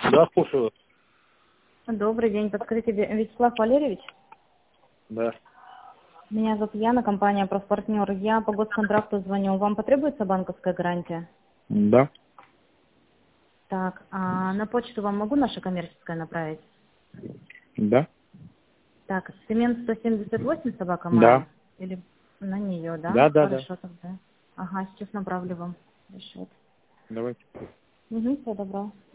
Да, слушаю. Добрый день. Подскажите, Вячеслав Валерьевич? Да. Меня зовут Яна, компания «Профпартнер». Я по госконтракту звоню. Вам потребуется банковская гарантия? Да. Так, а на почту вам могу наше коммерческое направить? Да. Так, цемент 178 собака Да. Mail? Или на нее, да? Да, да, да. Хорошо тогда. Ага, сейчас направлю вам расчет. Давайте. Угу, всего доброго.